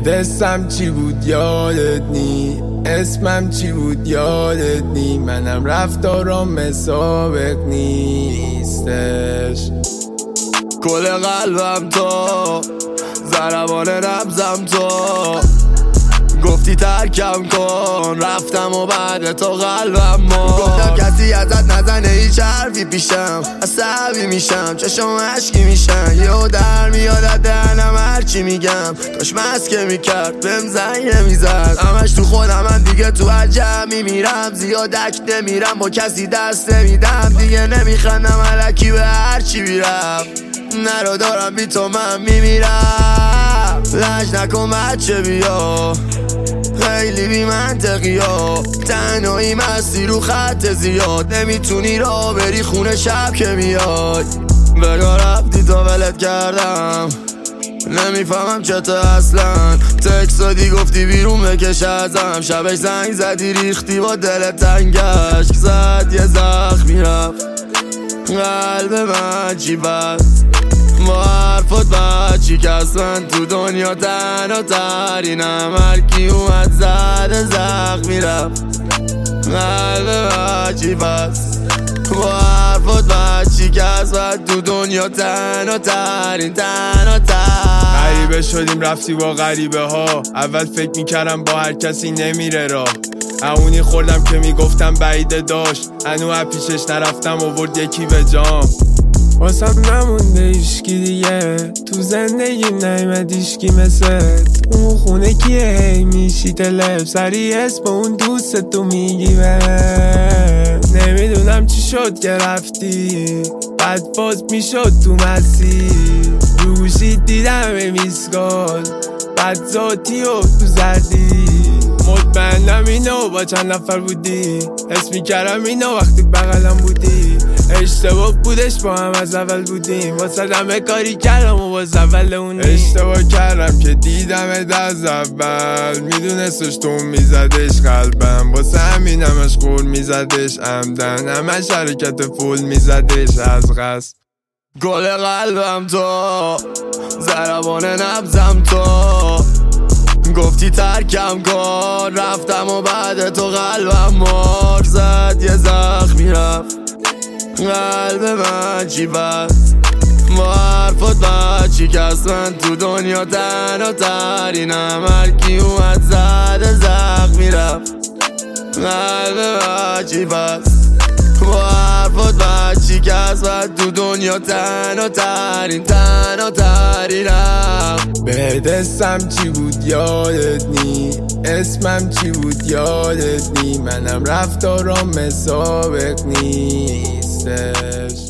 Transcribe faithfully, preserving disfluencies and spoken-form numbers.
بهت اسمم چی بود یادت نی، اسمم چی بود یادت نی، منم رفتارم مسابق نیستش. کل قلبم تو، ضربان نبضم تو، گفتی ترکم کن رفتم و بعد تو قلبم ما. گفتم کسی ازت نزنه هیچ حرفی پیشم، عصبی میشم چشم عشقی میشن، یهو در میاد دهنم هرچی میگم، داش مسکه میکرد بهم زنگ نمیزد، همش تو خودم من دیگه تو عجب میمیرم، زیادک نمیرم با کسی دست نمیدم، دیگه نمیخندم الکی به هرچی میرم، نرو دارم بی تو من میمیرم. لج نکن بچه بیا خیلی بی منطقی ها، تنهایی مستی رو خط زیاد، نمیتونی را بری خونه شب که میای، بگاه رفتی تا ولت کردم، نمیفهمم چطور اصلا، تکس دادی گفتی بیرون بکش ازم، شبش زنگ زدی ریختی با دل تنگش، زد یه زخمی رفت قلب من چی بست، با حرفات بچی کس من تو دنیا تنها ترینم، هرکی اومد زد زخمی رفت قلب من چی بست، با حرفات بچی کس من تو دنیا تنها ترین تنها تر. غریبه شدیم رفتی با غریبه ها، اول فکر میکردم با هر کسی نمیره راه، اونی خوردم که میگفتم بعیده داشت، هنو پیشش نرفتم آورد یکی به جام، واسم نمونده ایشکی دیگه تو زندگیم نیمد ایشکی مثلت، اون خونه کیه هی میشی تلف سری اسم اون دوست تو میگی به، نمیدونم چی شد که رفتی بعد باز میشد تو مسیر، روشی دیدم میسکال بعد ذاتی و تو زدی، مطمئنم اینو با چند نفر بودی، حس میکردم اینو وقتی بغلم بودی، اشتباه بودش با هم از اول بودیم، واسه دمه کاری کردم و باز اول اونی، اشتباه کردم که دیدم از اول، میدونستش تو میزدش قلبم، واسه همینم اشغول میزدش عمدن، همش حرکت فول میزدش از قصد. گل قلبم تو، ضربان نبضم تو، گفتی ترکم کن رفتم و بعد تو قلبم مار، زد یه زخمی رفت قلب من چی بست، با حرفات بچی کس من تو دنیا تنها ترینم، هرکی اومد زد زخمی رفت قلب من چی بست، با حرفات بچی کس من تو دنیا تنها ترین تنها ترینم. بهت اسمم چی بود یادت نی، اسمم چی بود یادت نی، منم رفتارم مسابق نیستش.